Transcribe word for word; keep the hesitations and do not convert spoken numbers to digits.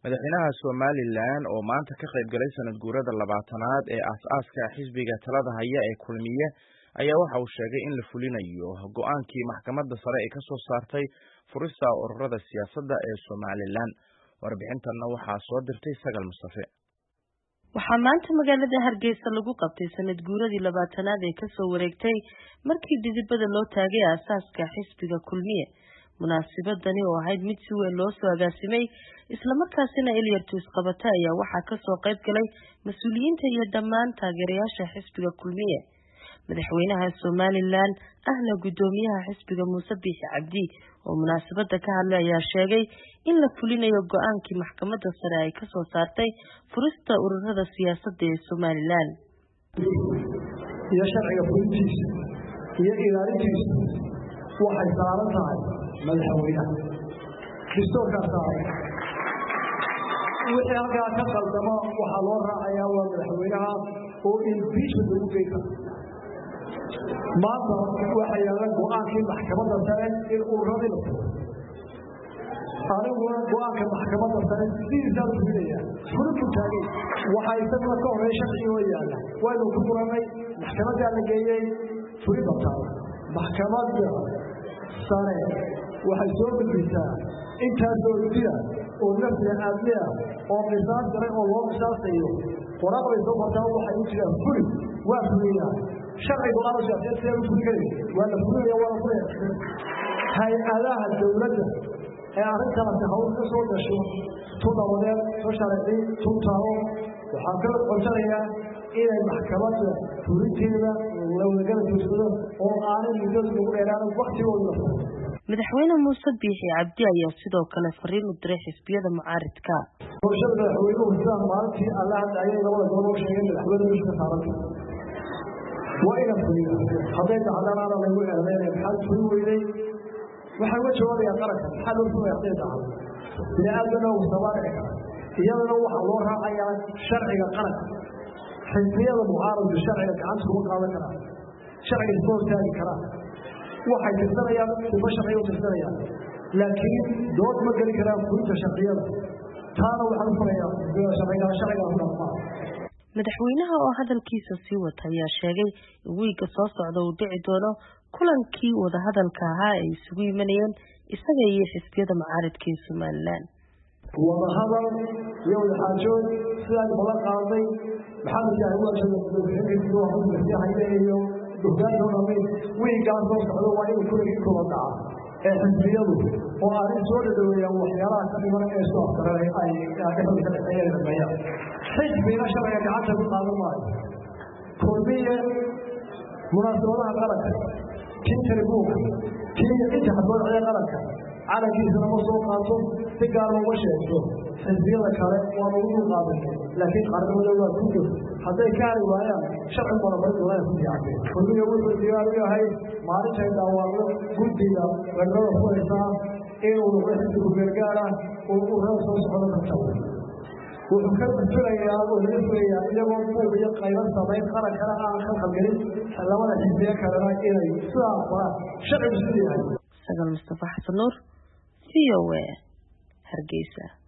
madaxweynaha Somaliland oo maanta ka qayb galay sanad guurada labaatanaad ee aas-aaska xisbiga talada haya ee kulmiye ayaa waxa uu sheegay in la fulinayo go'aankii maxkamadda sare ee ka soo saartay furista ururada siyaasadda ee Somaliland. Warbixintanna waxaa soo dirtay Sagal Mustafa. waxaa maanta magaalada Hargeysa lagu qabtay sanad guuradii labaatanaad ee ka soo wareegtay markii didibada loo taagay aasaaska xisbiga kulmiye. munaasabadani oo ahayd mid si weyn loo soo agaasimay isla markaasina Ilyartu isqabata ayaa waxaa ka soo qayb galay mas'uuliyiinta iyo dhammaan taageerayaasha xisbiga kulmiye. madaxweynaha Somaliland ahna gudoomiyaha xisbiga Muuse Biixi Cabdi oo munaasabada ka hadlay ayaa sheegay in la fulinayo go'aankii maxkamadda sare ay ka soo saartay furista ururada siyaasadda ee Somaliland. iyo sharciga fulintiisa iyo ilaalintiisa waxay saaran tahay madaxweynaha dastuurka saaran wixii halkaa ka qaldamo waxaa loo raacayaa waa madaxweynaha oo impeachment lagu geyn karo. maanta waxaa yaalla go'aankii maxkamadda sare in ururadii la furo. aniguna go'aanka maxkamadda sare sidiisaa la fulinaya fulintu taagay waxaa isaguna ka horeeya sharciga oo yaalla waynu ku furanay maxkamaddaa la geeyey fulin babtaa maxkamadda sare waxay soo gudbisaa intaasoo diya oo nafsiga aadmiya oo qisaas sare oo loo qisaasayo qoraal bay soo qortaa waxay u jiraan fuli waa fuliyaa sharcigu aanu siyaasad see u fuli karin waa la fulaya waa la fulaya hay-adaha dowladda ee arrintaasi hawl ka soo gasho tudawadeed soo sharci tuntaao waxaan ka codsanayaa inay maxkamadda fulinteeda la wadagala joogsado oo aanay muddada lagu dheeraanin waktigooda la furo. madaxweyne Muuse Biixi Cabdi ayaa sidoo kale fariin u diray xisbiyada mucaaridka. bulshada madaxweynuhu sidaan maalintii alla hadda ayay labada gobol u sheegeen madaxweyne meesha ka saaranta waa ina fuliya hadday dacdaan aana lagu eedeynay maxaad fuli weynay waxaan uga jawaabayaa qaranka maxaa loo fulaya hadday dacdo bini-aadana uu sabaarici kara iyadana waxaa loo raacayaa sharciga qaranka. xisbiyada mucaaradku sharciga gacanta kuma qaadan karaan sharciga isma hortaagi karaan waxay tirsanayaan sifa sharciga u tirsanayaan laakiin dood ma geli karaan fulinta sharciyada taana waxaan u furayaa sharciga sharciga ku dhaqmaa. madaxweynaha oo hadalkiisa sii wata ayaa sheegay in wiiga soo socda uu dhici doono kulankii wadahadalka ahaa ay isugu yimanayeen isaga iyo xisbiyada mucaaradka ee Somaliland. wadahadal iyo wadaxaajood sidaan balan qaaday maxamed yahay waajada madaxweynaha oo madaxweynaha iyo dowladda dhammaan wiiga soo socda waa inuu kulanka kula dhaca ee xisbiyadu oo arrin soo dhaweeyaan waxyaalaha ka dhiman ee soo afkaray ay dhexda ka dhexeeyaan xisbiga sharciga gacanta ku qaadan maayo kulmiye munaasabadaha qaranka kii taribuuka kii inta xadwada qaranka calankiisana ma soo qaato si gaar looma sheegto xisbiyada kale waa lagu dul qaadan laakiin qaranimada waa ku jiro hadday ka hari waayaan sharci marabari doonaa ku fiicantay kulmiye wuxuu diyaar u yahay maalintay dhaawacdo guddiga ragada furaysaa inuu noqdo xisbigu gargaara oo ururada soo socda ka jabo wuxuu ka fulayaa oo laga fulayaa iyagoo buuq iyo qayban samayn qarankana aan ka qalgelin labada xisbiye kalena inay sidaa qoraan sharcigu siduu yahay. Sagal Mustafa Xasan Nuur, C O A, Hargeysa.